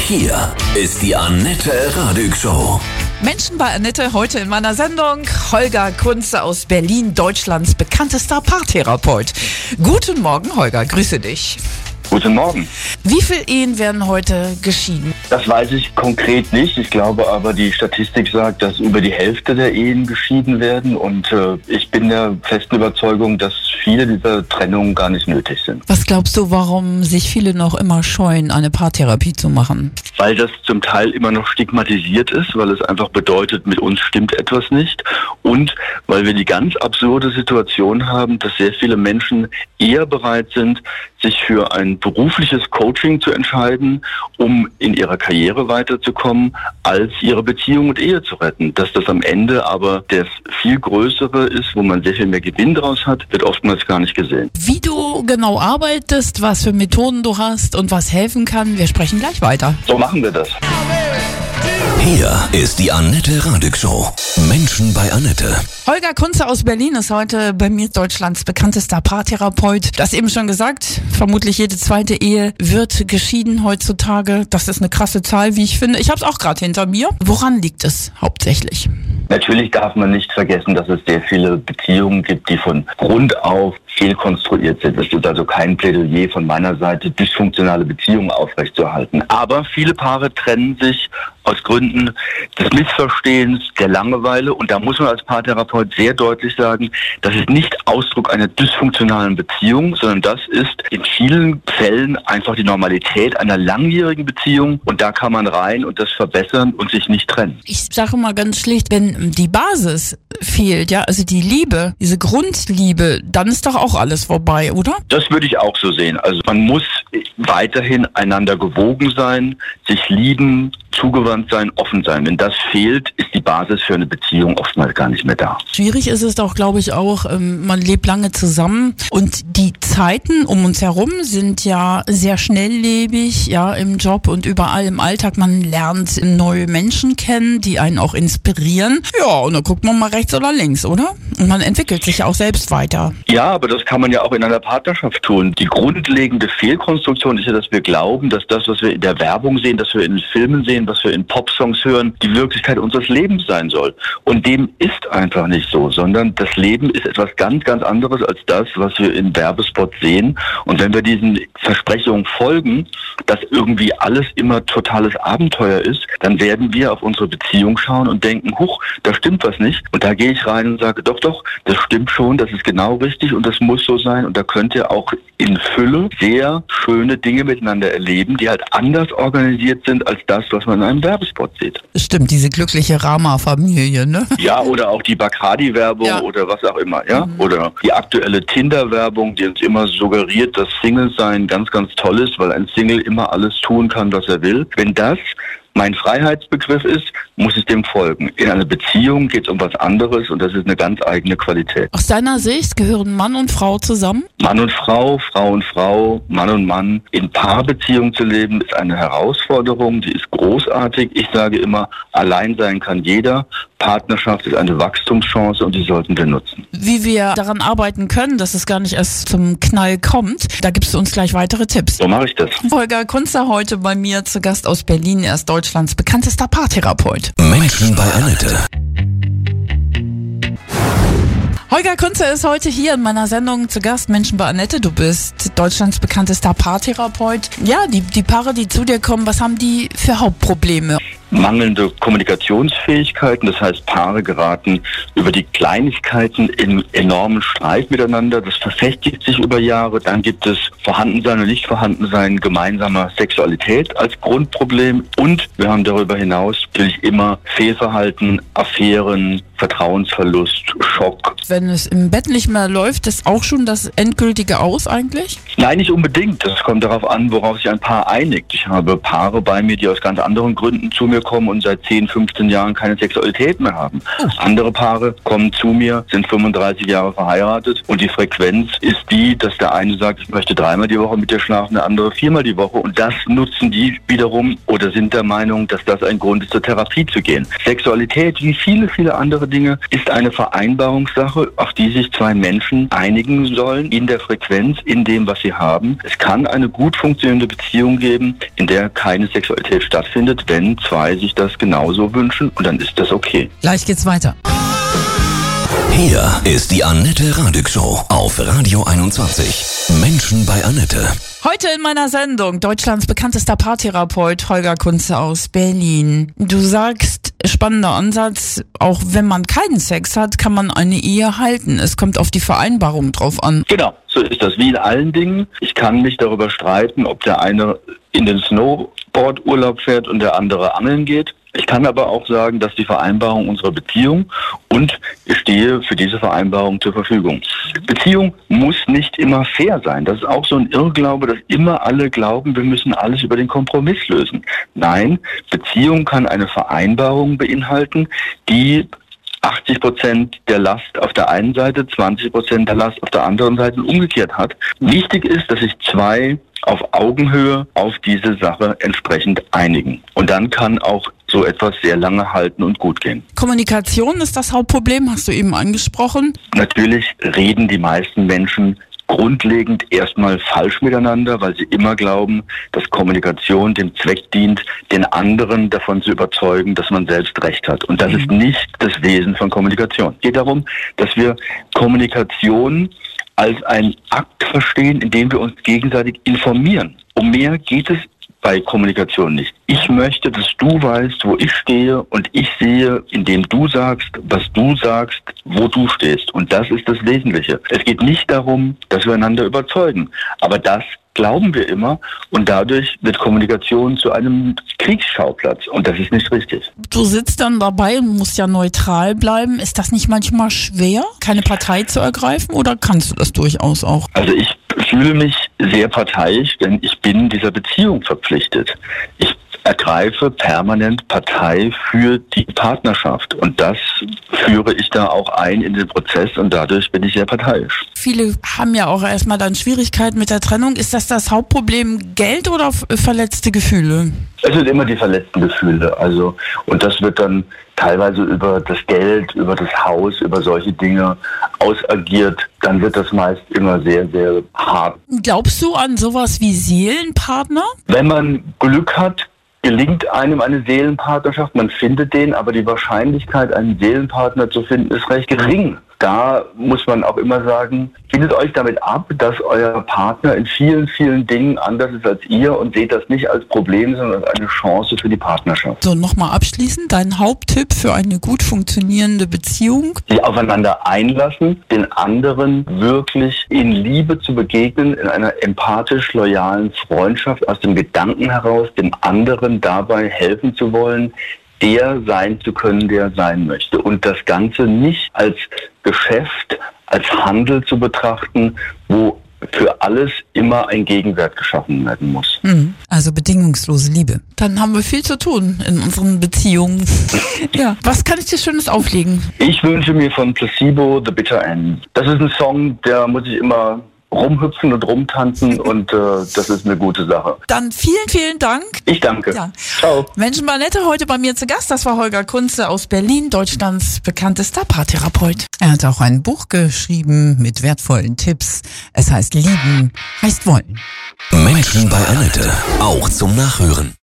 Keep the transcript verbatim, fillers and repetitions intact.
Hier ist die Annette Radig Show. Menschen bei Annette, heute in meiner Sendung Holger Kunze aus Berlin, Deutschlands bekanntester Paartherapeut. Guten Morgen, Holger, grüße dich. Guten Morgen. Wie viele Ehen werden heute geschieden? Das weiß ich konkret nicht. Ich glaube aber, die Statistik sagt, dass über die Hälfte der Ehen geschieden werden. Und äh, ich bin der festen Überzeugung, dass viele dieser Trennungen gar nicht nötig sind. Was glaubst du, warum sich viele noch immer scheuen, eine Paartherapie zu machen? Weil das zum Teil immer noch stigmatisiert ist, weil es einfach bedeutet, mit uns stimmt etwas nicht. Und weil wir die ganz absurde Situation haben, dass sehr viele Menschen eher bereit sind, sich für ein berufliches Coaching zu entscheiden, um in ihrer Karriere weiterzukommen, als ihre Beziehung und Ehe zu retten. Dass das am Ende aber das viel Größere ist, wo man sehr viel mehr Gewinn draus hat, wird oftmals gar nicht gesehen. Wie du genau arbeitest, was für Methoden du hast und was helfen kann, wir sprechen gleich weiter. So machen wir das. Hier ist die Annette Radig Show. Menschen bei Annette. Holger Kunze aus Berlin ist heute bei mir Deutschlands bekanntester Paartherapeut. Das eben schon gesagt, vermutlich jede zweite Ehe wird geschieden heutzutage. Das ist eine krasse Zahl, wie ich finde. Ich habe es auch gerade hinter mir. Woran liegt es hauptsächlich? Natürlich darf man nicht vergessen, dass es sehr viele Beziehungen gibt, die von Grund auf fehlkonstruiert sind. Es ist also kein Plädoyer von meiner Seite, dysfunktionale Beziehungen aufrechtzuerhalten. Aber viele Paare trennen sich aus Gründen des Missverstehens, der Langeweile. Und da muss man als Paartherapeut sehr deutlich sagen, das ist nicht Ausdruck einer dysfunktionalen Beziehung, sondern das ist in vielen Fällen einfach die Normalität einer langjährigen Beziehung. Und da kann man rein und das verbessern und sich nicht trennen. Ich sage mal ganz schlicht, wenn die Basis fehlt, ja, also die Liebe, diese Grundliebe, dann ist doch auch alles vorbei, oder? Das würde ich auch so sehen. Also man muss weiterhin einander gewogen sein, sich lieben, zugewandt sein, offen sein. Wenn das fehlt, ist die Basis für eine Beziehung oftmals gar nicht mehr da. Schwierig ist es doch, glaube ich, auch, ähm, man lebt lange zusammen und die Zeiten um uns herum sind ja sehr schnelllebig, ja, im Job und überall im Alltag. Man lernt neue Menschen kennen, die einen auch inspirieren. Ja, und dann guckt man mal rechts oder links, oder? Und man entwickelt sich ja auch selbst weiter. Ja, aber das kann man ja auch in einer Partnerschaft tun. Die grundlegende Fehlkonstruktion ist ja, dass wir glauben, dass das, was wir in der Werbung sehen, dass wir in Filmen sehen, was wir in Popsongs hören, die Wirklichkeit unseres Lebens sein soll. Und dem ist einfach nicht so, sondern das Leben ist etwas ganz, ganz anderes als das, was wir in Werbespots sehen. Und wenn wir diesen Versprechungen folgen, dass irgendwie alles immer totales Abenteuer ist, dann werden wir auf unsere Beziehung schauen und denken, huch, da stimmt was nicht. Und da gehe ich rein und sage, doch, doch, das stimmt schon, das ist genau richtig und das muss so sein. Und da könnt ihr auch in Fülle sehr schöne Dinge miteinander erleben, die halt anders organisiert sind als das, was man in einem Werbespot sieht. Stimmt, diese glückliche Rama-Familie, ne? Ja, oder auch die Bacardi-Werbung ja. oder was auch immer, ja? Mhm. Oder die aktuelle Tinder-Werbung, die uns immer suggeriert, dass Single-Sein ganz, ganz toll ist, weil ein Single immer alles tun kann, was er will. Wenn das mein Freiheitsbegriff ist, muss ich dem folgen. In einer Beziehung geht es um was anderes und das ist eine ganz eigene Qualität. Aus deiner Sicht gehören Mann und Frau zusammen? Mann und Frau, Frau und Frau, Mann und Mann. In Paarbeziehung zu leben ist eine Herausforderung, die ist großartig. Ich sage immer, allein sein kann jeder. Partnerschaft ist eine Wachstumschance und die sollten wir nutzen. Wie wir daran arbeiten können, dass es gar nicht erst zum Knall kommt, da gibst du uns gleich weitere Tipps. So mache ich das. Holger Kunze heute bei mir zu Gast aus Berlin. Er ist Deutschlands bekanntester Paartherapeut. Menschen bei Annette. Holger Kunze ist heute hier in meiner Sendung zu Gast, Menschen bei Annette. Du bist Deutschlands bekanntester Paartherapeut. Ja, die, die Paare, die zu dir kommen, was haben die für Hauptprobleme? Mangelnde Kommunikationsfähigkeiten, das heißt, Paare geraten über die Kleinigkeiten in enormen Streit miteinander. Das verfestigt sich über Jahre. Dann gibt es Vorhandensein und Nicht-Vorhandensein gemeinsamer Sexualität als Grundproblem. Und wir haben darüber hinaus natürlich immer Fehlverhalten, Affären, Vertrauensverlust, Schock. Wenn es im Bett nicht mehr läuft, ist auch schon das endgültige Aus eigentlich? Nein, nicht unbedingt. Das kommt darauf an, worauf sich ein Paar einigt. Ich habe Paare bei mir, die aus ganz anderen Gründen zu mir mir kommen und seit zehn, fünfzehn Jahren keine Sexualität mehr haben. Andere Paare kommen zu mir, sind fünfunddreißig Jahre verheiratet und die Frequenz ist die, dass der eine sagt, ich möchte dreimal die Woche mit dir schlafen, der andere viermal die Woche und das nutzen die wiederum oder sind der Meinung, dass das ein Grund ist, zur Therapie zu gehen. Sexualität, wie viele, viele andere Dinge, ist eine Vereinbarungssache, auf die sich zwei Menschen einigen sollen in der Frequenz, in dem, was sie haben. Es kann eine gut funktionierende Beziehung geben, in der keine Sexualität stattfindet, wenn zwei sich das genauso wünschen und dann ist das okay. Gleich geht's weiter. Hier ist die Annette Radig Show auf Radio einundzwanzig. Menschen bei Annette. Heute in meiner Sendung Deutschlands bekanntester Paartherapeut Holger Kunze aus Berlin. Du sagst, spannender Ansatz, auch wenn man keinen Sex hat, kann man eine Ehe halten. Es kommt auf die Vereinbarung drauf an. Genau, so ist das wie in allen Dingen. Ich kann mich darüber streiten, ob der eine in den Snowboard-Urlaub fährt und der andere angeln geht. Ich kann aber auch sagen, dass die Vereinbarung unserer Beziehung und ich stehe für diese Vereinbarung zur Verfügung. Beziehung muss nicht immer fair sein. Das ist auch so ein Irrglaube, dass immer alle glauben, wir müssen alles über den Kompromiss lösen. Nein, Beziehung kann eine Vereinbarung beinhalten, die achtzig Prozent der Last auf der einen Seite, zwanzig Prozent der Last auf der anderen Seite umgekehrt hat. Wichtig ist, dass sich zwei auf Augenhöhe auf diese Sache entsprechend einigen. Und dann kann auch so etwas sehr lange halten und gut gehen. Kommunikation ist das Hauptproblem, hast du eben angesprochen. Natürlich reden die meisten Menschen grundlegend erstmal falsch miteinander, weil sie immer glauben, dass Kommunikation dem Zweck dient, den anderen davon zu überzeugen, dass man selbst recht hat. Und das mhm. ist nicht das Wesen von Kommunikation. Es geht darum, dass wir Kommunikation als einen Akt verstehen, in dem wir uns gegenseitig informieren. Um mehr geht es bei Kommunikation nicht. Ich möchte, dass du weißt, wo ich stehe und ich sehe, indem du sagst, was du sagst, wo du stehst. Und das ist das Wesentliche. Es geht nicht darum, dass wir einander überzeugen. Aber das glauben wir immer und dadurch wird Kommunikation zu einem Kriegsschauplatz und das ist nicht richtig. Du sitzt dann dabei und musst ja neutral bleiben. Ist das nicht manchmal schwer, keine Partei zu ergreifen oder kannst du das durchaus auch? Also ich fühle mich sehr parteiisch, denn ich bin dieser Beziehung verpflichtet. Ich ergreife permanent Partei für die Partnerschaft und das führe ich da auch ein in den Prozess und dadurch bin ich sehr parteiisch. Viele haben ja auch erstmal dann Schwierigkeiten mit der Trennung. Ist das das Hauptproblem, Geld oder verletzte Gefühle? Es sind immer die verletzten Gefühle, also und das wird dann teilweise über das Geld, über das Haus, über solche Dinge ausagiert, dann wird das meist immer sehr, sehr hart. Glaubst du an sowas wie Seelenpartner? Wenn man Glück hat, gelingt einem eine Seelenpartnerschaft, man findet den, aber die Wahrscheinlichkeit, einen Seelenpartner zu finden, ist recht gering. Da muss man auch immer sagen, findet euch damit ab, dass euer Partner in vielen, vielen Dingen anders ist als ihr und seht das nicht als Problem, sondern als eine Chance für die Partnerschaft. So, nochmal abschließend, dein Haupttipp für eine gut funktionierende Beziehung? Sich aufeinander einlassen, den anderen wirklich in Liebe zu begegnen, in einer empathisch loyalen Freundschaft, aus dem Gedanken heraus, dem anderen dabei helfen zu wollen, der sein zu können, der er sein möchte. Und das Ganze nicht als Geschäft, als Handel zu betrachten, wo für alles immer ein Gegenwert geschaffen werden muss. Also bedingungslose Liebe. Dann haben wir viel zu tun in unseren Beziehungen. Ja. Was kann ich dir Schönes auflegen? Ich wünsche mir von Placebo The Bitter End. Das ist ein Song, der muss ich immer rumhüpfen und rumtanzen und äh, das ist eine gute Sache. Dann vielen, vielen Dank. Ich danke. Ja. Ciao. Menschen bei Annette heute bei mir zu Gast. Das war Holger Kunze aus Berlin, Deutschlands bekanntester Paartherapeut. Er hat auch ein Buch geschrieben mit wertvollen Tipps. Es heißt Lieben heißt Wollen. Menschen bei Annette. Auch zum Nachhören.